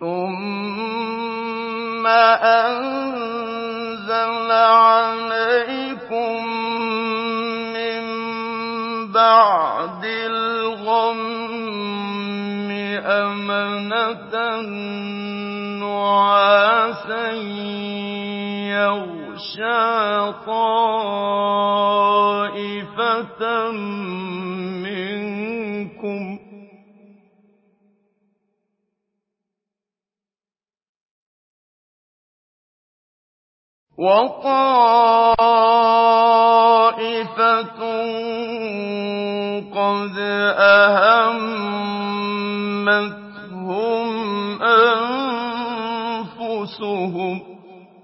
ثُمَّ أَنزَلَ عَلَيْكُم مِّن بَعْدِ الْغَمِّ أَمَنَةً نُّعَاسًا يَغْشَىٰ طَائِفَةً مِّنكُمْ ۖ وَطَائِفَةٌ قَدْ أَهَمَّتْهُمْ أَنفُسُهُمْ ۖ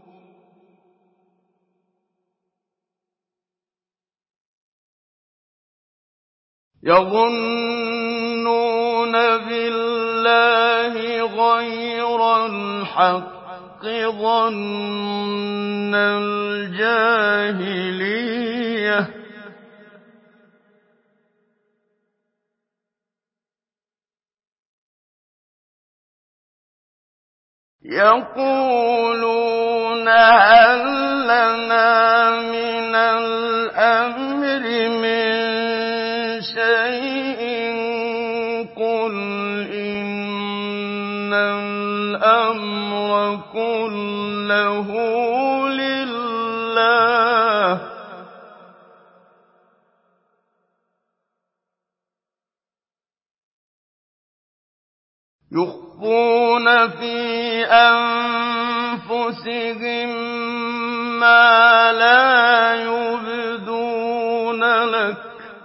يَظُنُّونَ بِاللَّهِ غَيْرَ الْحَقِّ ظَنَّ الْجَاهِلِيَّةِ ۖ يَقُولُونَ هَل لَّنَا مِنَ الْأَمْرِ مِن شَيْءٍ ۗ قُلْ إِنَّ الْأَمْرَ كُلَّهُ لِلَّهِ ۗ يُخْفُونَ فِي أَنفُسِهِم مَّا لَا يُبْدُونَ لَكَ ۖ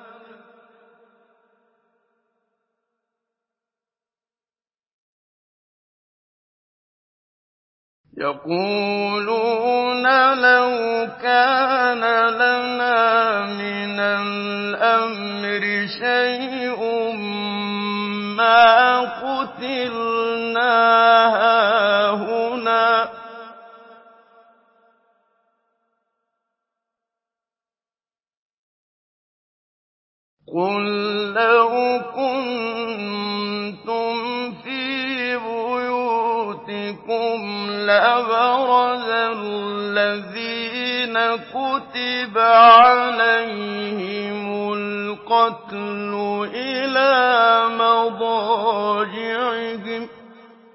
يَقُولُونَ لَوْ كَانَ لَنَا مِنَ الْأَمْرِ شَيْءٌ مَّا قُتِلْنَا هَاهُنَا ۗ قُل لَّوْ كُنتُمْ فِي بُيُوتِكُمْ لَبَرَزَ الَّذِينَ كُتِبَ عَلَيْهِمُ الْقَتْلُ إِلَىٰ مَضَاجِعِهِمْ ۖ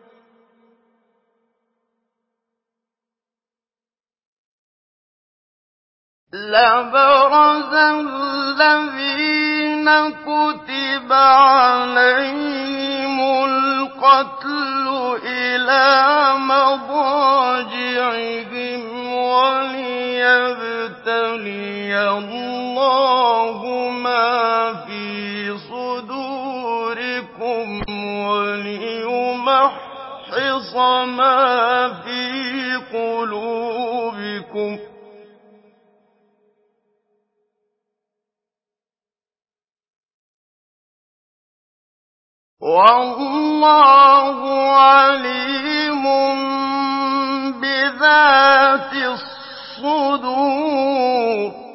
لَبَرَزَ الَّذِينَ كُتِبَ عَلَيْهِمُ الْقَتْلُ إِلَىٰ مَضَاجِعِهِمْ وَلِيَبْتَلِيَ اللَّهُ مَا فِي صُدُورِكُمْ وَلِيُمَحِّصَ مَا فِي قُلُوبِكُمْ ۗ وَاللَّهُ عَلِيمٌ بِذَاتِ الصُّدُورِ.